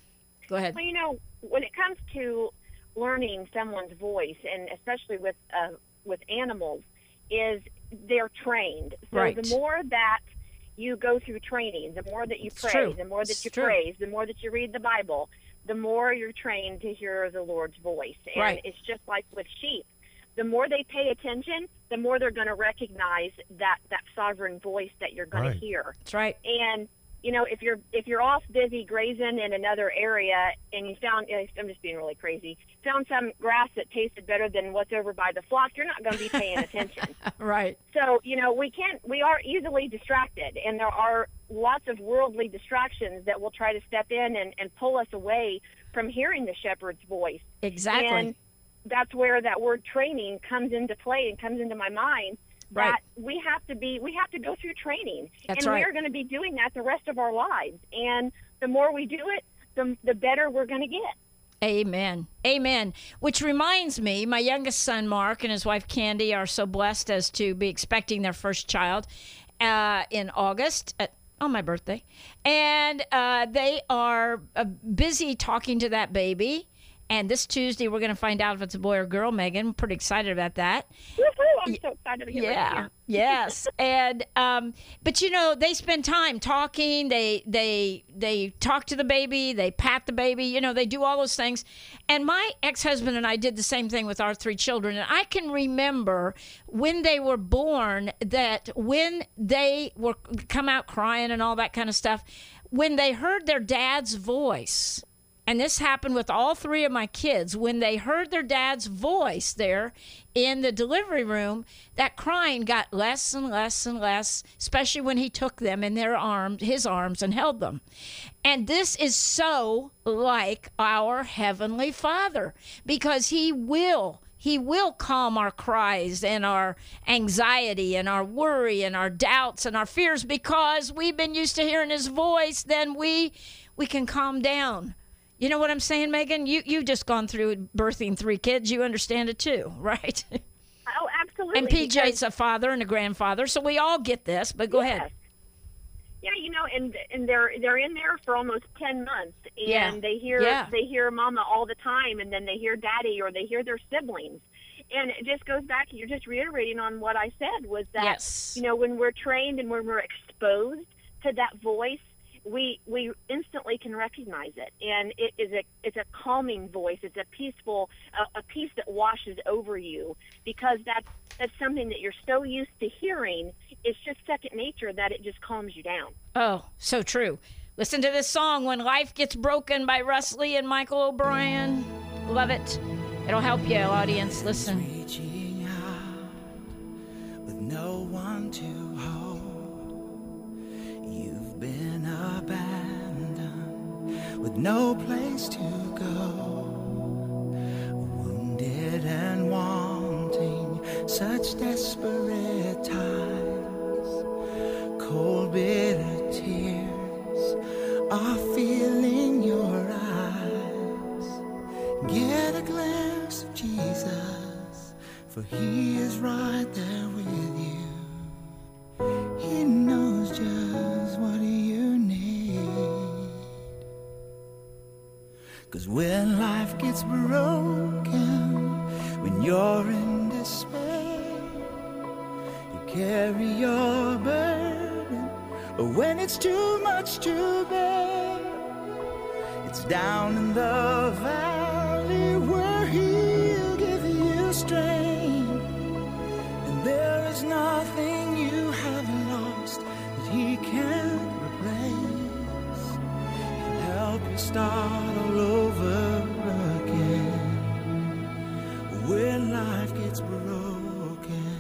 Go ahead. Well, you know, when it comes to learning someone's voice, and especially with uh, with animals, is they're trained. So Right. the more that you go through training, the more that you It's pray, true. the more that It's you true. praise, the more that you read the Bible, the more you're trained to hear the Lord's voice. And Right. it's just like with sheep. The more they pay attention, the more they're going to recognize that, that sovereign voice that you're going Right. to hear. That's right. And you know, if you're if you're off busy grazing in another area and you found, I'm just being really crazy, found some grass that tasted better than what's over by the flock, you're not going to be paying attention. Right. So, you know, we can't, we are easily distracted, and there are lots of worldly distractions that will try to step in and, and pull us away from hearing the shepherd's voice. Exactly. And that's where that word training comes into play and comes into my mind. Right. That we have to be, we have to go through training, That's and right. we are going to be doing that the rest of our lives. And the more we do it, the the better we're going to get. Amen. Amen. Which reminds me, my youngest son, Mark, and his wife, Candy, are so blessed as to be expecting their first child uh, in August at, on my birthday. And uh, they are uh, busy talking to that baby. And this Tuesday, we're going to find out if it's a boy or girl, Megan. I'm pretty excited about that. Woohoo! I'm so excited to get ready Yeah. here. Yes. And um, but you know, they spend time talking. They they they talk to the baby. They pat the baby. You know, they do all those things. And my ex-husband and I did the same thing with our three children. And I can remember when they were born that when they were come out crying and all that kind of stuff, when they heard their dad's voice. And this happened with all three of my kids. When they heard their dad's voice there in the delivery room, that crying got less and less and less, especially when he took them in their arms, his arms, and held them. And this is so like our Heavenly Father, because he will He will calm our cries and our anxiety and our worry and our doubts and our fears, because we've been used to hearing his voice. Then we we can calm down. You know what I'm saying, Megan? You, you've just gone through birthing three kids. You understand it too, right? Oh, absolutely. And P J's because- a father and a grandfather, so we all get this, but go Yes. ahead. Yeah, you know, and and they're they're in there for almost ten months, and Yeah. they hear Yeah. they hear Mama all the time, and then they hear Daddy, or they hear their siblings, and it just goes back. You're just reiterating on what I said, was that Yes. you know, when we're trained and when we're exposed to that voice, we we instantly can recognize it, and it is a it's a calming voice. It's a peaceful a, a peace that washes over you, because that's that's something that you're so used to hearing. It's just second nature that it just calms you down. Oh, so true. Listen to this song, When Life Gets Broken, by Russ Lee and Michael O'Brien. Love it. It'll help you, audience. Listen. Reaching out with no one to hold. You've been abandoned with no place to go. Wounded and wanting such desperate times, cold bitter tears are filling your eyes. Get a glimpse of Jesus, for he is right there with you. He knows just what you need. 'Cause when life gets broken, when you're in despair, you carry your burden. But when it's too much to bear, it's down in the valley where he'll give you strength. And there is nothing you have lost that he can't replace. He'll help you start all over again when life gets broken.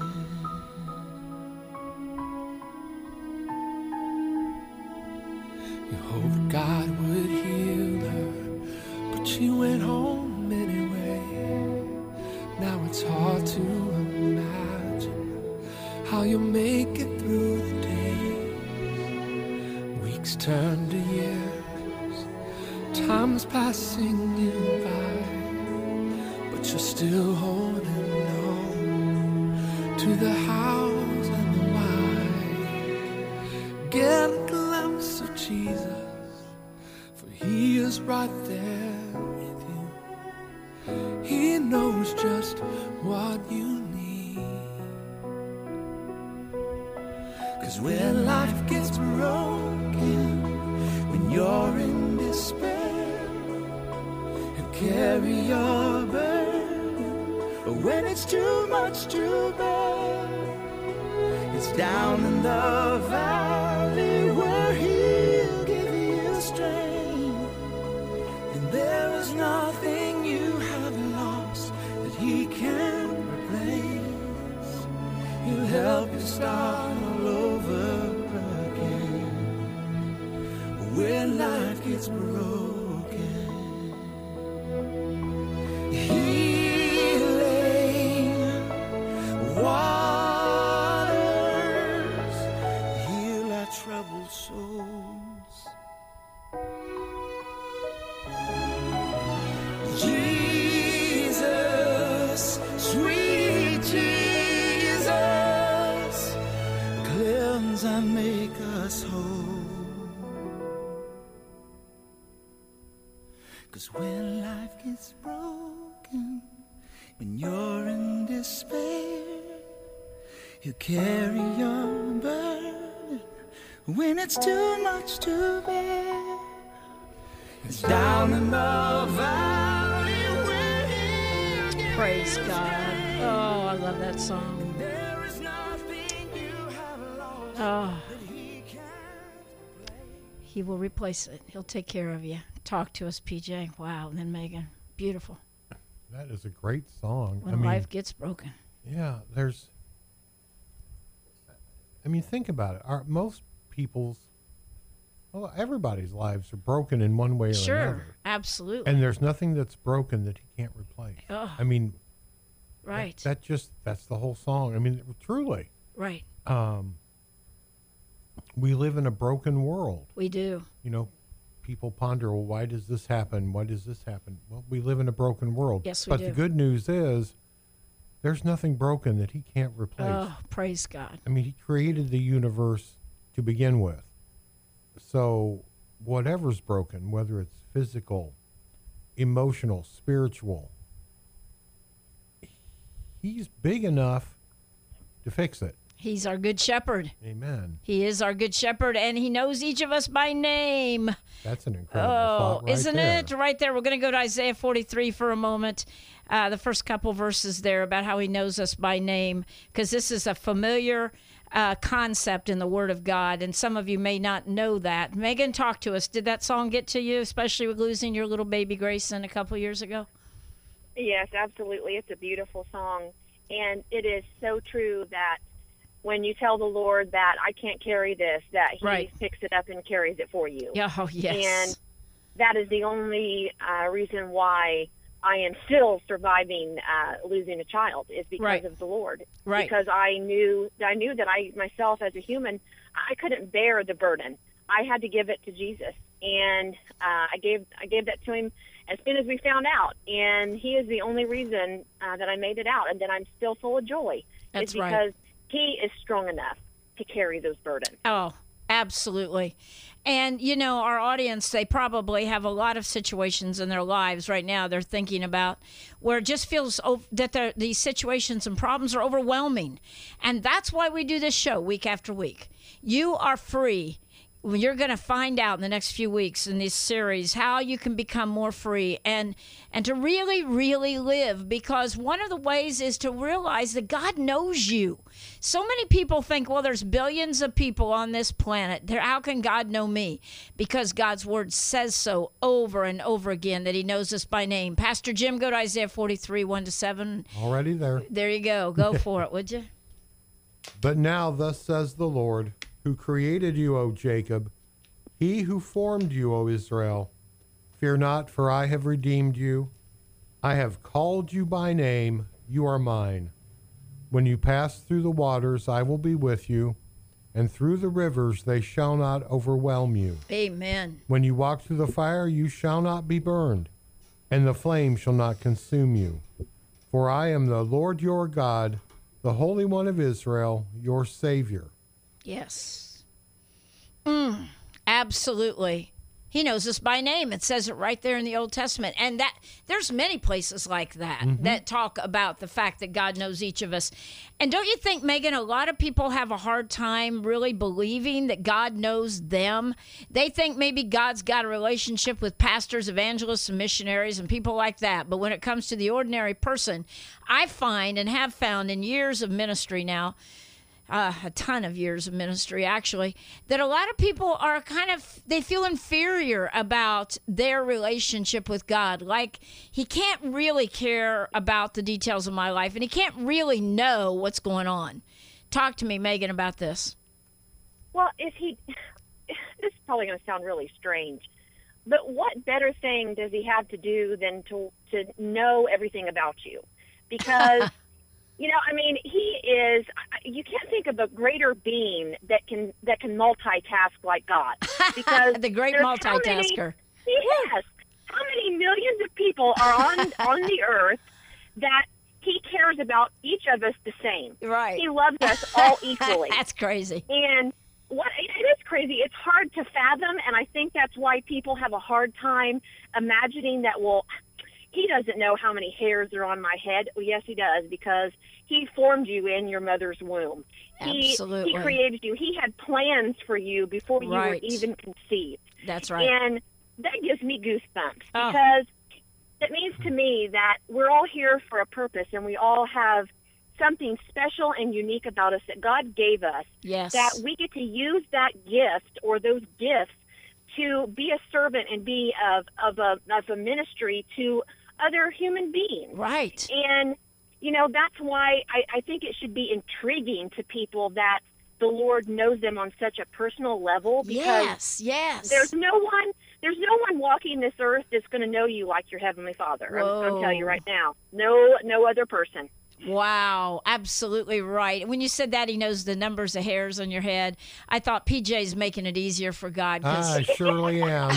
You hoped God would heal her, but she went home anyway. Now it's hard to imagine how you make it through the day. Weeks turn to years, time's passing you by, but you're still holding on to the house and the wine. Get a glimpse of Jesus, for he is right there with you. He knows just what you need. 'Cause when life gets broken, when you're in despair, he'll carry your burden. But when it's too much to bear, it's down in the valley where he'll give you strength. And there is nothing you have lost that he can't replace. He'll help you start all over again when life gets broken. Healing waters heal our troubled souls. Jesus, sweet Jesus, cleanse and make us whole. 'Cause when life gets broken, when you're in despair, you carry your burden. When it's too much to bear, it's down in the valley where he'll give Praise you God. strength. Oh, I love that song. There is nothing you have lost Oh, that he can't replace. he will replace it. He'll take care of you. Talk to us, P J. Wow. And then Megan. Beautiful. That is a great song. When I mean, life gets broken. yeah, there's. I mean, think about it. Our most people's, well, everybody's lives are broken in one way or Sure. another, Absolutely. and there's nothing that's broken that he can't replace. Oh, I mean, right. That, that just that's the whole song. I mean, truly, right. um, we live in a broken world. We do. You know, people ponder, well, why does this happen? Why does this happen? Well, we live in a broken world. Yes, we but do. the good news is, there's nothing broken that he can't replace. Oh, praise God. I mean, he created the universe to begin with. So whatever's broken, whether it's physical, emotional, spiritual, he's big enough to fix it. He's our good shepherd. Amen. He is our good shepherd, and he knows each of us by name. That's an incredible Oh, thought right isn't there. it? Right there. We're going to go to Isaiah forty-three for a moment. Uh, the first couple verses there about how he knows us by name, because this is a familiar uh, concept in the Word of God, and some of you may not know that. Megan, talk to us. Did that song get to you, especially with losing your little baby Grayson a couple years ago? Yes, absolutely. It's a beautiful song. And it is so true that when you tell the Lord that I can't carry this, that he Right. picks it up and carries it for you. Yeah, oh, yes. And that is the only uh, reason why I am still surviving uh, losing a child is because Right. of the Lord. Right. Because I knew I knew that I myself as a human, I couldn't bear the burden. I had to give it to Jesus, and uh, I gave I gave that to him as soon as we found out. And he is the only reason uh, that I made it out, and that I'm still full of joy. That's is right. because he is strong enough to carry those burdens. Oh, absolutely. And, you know, our audience, they probably have a lot of situations in their lives right now they're thinking about where it just feels o- that they're- these situations and problems are overwhelming. And that's why we do this show week after week. You are free. You're going to find out in the next few weeks in this series how you can become more free and and to really, really live, because one of the ways is to realize that God knows you. So many people think, well, there's billions of people on this planet. There, how can God know me? Because God's word says so over and over again that he knows us by name. Pastor Jim, go to Isaiah forty-three, one to seven. Already there. There you go. Go for it, would you? But now thus says the Lord, who created you, O Jacob, he who formed you, O Israel. Fear not, for I have redeemed you. I have called you by name. You are mine. When you pass through the waters, I will be with you, and through the rivers they shall not overwhelm you. Amen. When you walk through the fire, you shall not be burned, and the flame shall not consume you. For I am the Lord your God, the Holy One of Israel, your Savior. Yes. Mm, absolutely. He knows us by name. It says it right there in the Old Testament. And that there's many places like that Mm-hmm. that talk about the fact that God knows each of us. And don't you think, Megan, a lot of people have a hard time really believing that God knows them? They think maybe God's got a relationship with pastors, evangelists, and missionaries and people like that. But when it comes to the ordinary person, I find and have found in years of ministry now, Uh, a ton of years of ministry, actually, that a lot of people are kind of, they feel inferior about their relationship with God. Like, he can't really care about the details of my life, and he can't really know what's going on. Talk to me, Megan, about this. Well, if he, this is probably going to sound really strange, but what better thing does he have to do than to to know everything about you? Because, you know, I mean, he is. You can't think of a greater being that can that can multitask like God. Because The great there's how many- multitasker. Yes. How many millions of people are on on the earth that he cares about each of us the same? Right. He loves us all equally. That's crazy. And what it is crazy. It's hard to fathom, and I think that's why people have a hard time imagining that. Well, he doesn't know how many hairs are on my head. Well, yes, he does, because he formed you in your mother's womb. He, Absolutely. he created you. He had plans for you before you Right. were even conceived. That's right. And that gives me goosebumps Oh. because it means to me that we're all here for a purpose, and we all have something special and unique about us that God gave us, Yes. that we get to use that gift or those gifts to be a servant and be of, of, a, of a ministry to other human beings. Right. And, you know, that's why I, I think it should be intriguing to people that the Lord knows them on such a personal level, because Yes. Yes. there's no one there's no one walking this earth that's going to know you like your Heavenly Father. I'm, I'm telling you Whoa. right now. No, no other person. Wow, absolutely right. When you said that he knows the numbers of hairs on your head, I thought P J's making it easier for God. 'Cause, I surely am.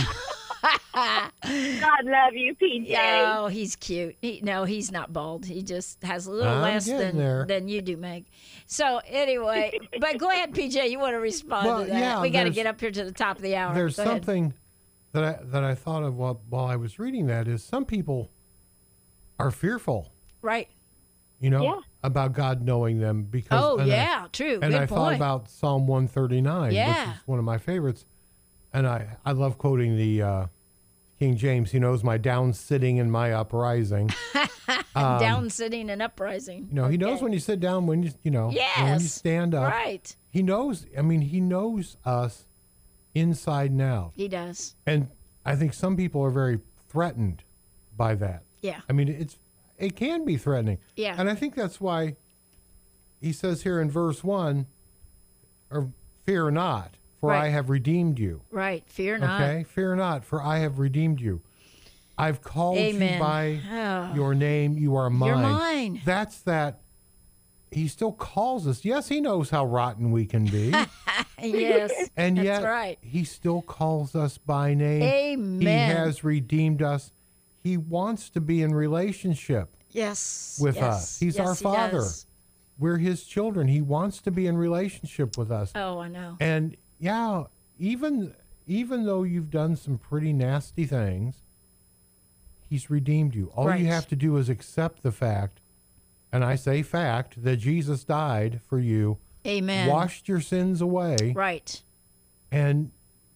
God love you, P J. oh, he's cute. He, no, he's not bald. He just has a little I'm less getting than, there. than you do, Meg. So anyway, but go ahead, P J. You want to respond Well, to that? yeah, we got to there's- get up here to the top of the hour. There's Go ahead. something that I that I thought of while, while I was reading that is some people are fearful, Right. you know, Yeah. about God knowing them because. Oh, and I- yeah, true. And Good I point. thought about Psalm one thirty-nine, Yeah. which is one of my favorites, and I I love quoting the uh, King James. He knows my down sitting and my uprising. Down sitting and uprising. You know, he knows when you sit down, when you you know, and when you Yes. stand up. Right. He knows. I mean, he knows us inside and out. He does. And I think some people are very threatened by that. Yeah. I mean, it's it can be threatening. Yeah. And I think that's why he says here in verse one, or fear not, for Right. I have redeemed you. Right. Fear not. Okay? Fear not, for I have redeemed you. I've called Amen. you by Oh. your name. You are mine. You're mine. That's that. He still calls us. Yes, he knows how rotten we can be. Yes. And that's yet, right. he still calls us by name. Amen. He has redeemed us. He wants to be in relationship Yes. with yes, us. He's yes, our he Father. does. We're his children. He wants to be in relationship with us. Oh, I know. And yeah, even even though you've done some pretty nasty things, he's redeemed you. All Right. you have to do is accept the fact, and I say fact, that Jesus died for you, Amen. washed your sins away, Right. and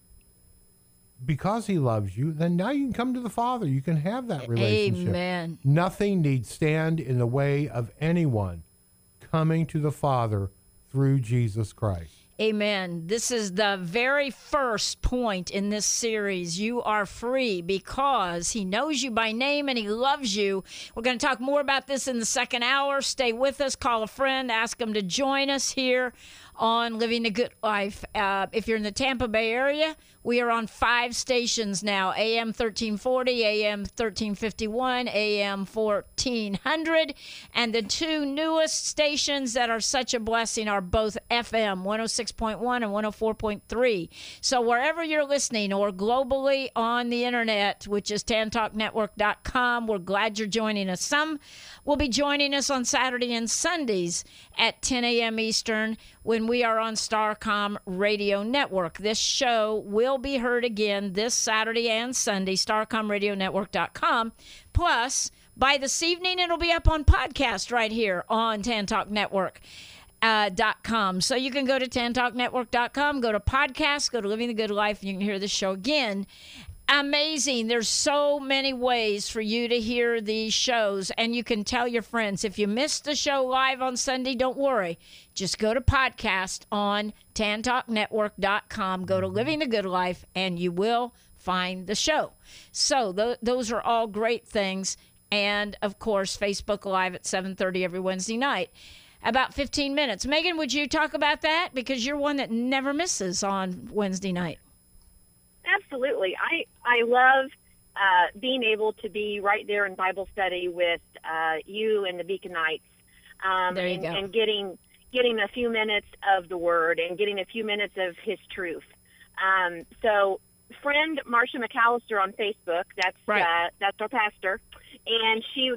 because he loves you, then now you can come to the Father. You can have that relationship. Amen. Nothing need stand in the way of anyone coming to the Father through Jesus Christ. Amen. This is the very first point in this series. You are free because he knows you by name and he loves you. We're going to talk more about this in the second hour. Stay with us. Call a friend. Ask them to join us here on Living the Good Life. Uh, if you're in the Tampa Bay area, we are on five stations now, A M thirteen forty, A M thirteen fifty-one, A M fourteen hundred. And the two newest stations that are such a blessing are both F M, one oh six point one and one oh four point three. So wherever you're listening or globally on the internet, which is tan talk network dot com, we're glad you're joining us. Some will be joining us on Saturday and Sundays at ten a.m. Eastern when we are on Starcom Radio Network. This show will be heard again this Saturday and Sunday, starcom radio network dot com. Plus, by this evening, it'll be up on podcast right here on Tan Talk Network. Uh, dot com. So you can go to tan talk network dot com, go to podcasts, go to Living the Good Life, and you can hear this show again. Amazing. There's so many ways for you to hear these shows, and you can tell your friends. If you missed the show live on Sunday, don't worry. Just go to podcast on tan talk network dot com, go to Living the Good Life, and you will find the show. So th- those are all great things. And, of course, Facebook Live at seven thirty every Wednesday night. About fifteen minutes. Megan, would you talk about that? Because you're one that never misses on Wednesday night. Absolutely. I, I love uh, being able to be right there in Bible study with uh, you and the Beaconites. Um, There you and, go. and getting getting a few minutes of the Word and getting a few minutes of His truth. Um, so, friend Marcia McAllister on Facebook, that's Right. uh, that's our pastor, and she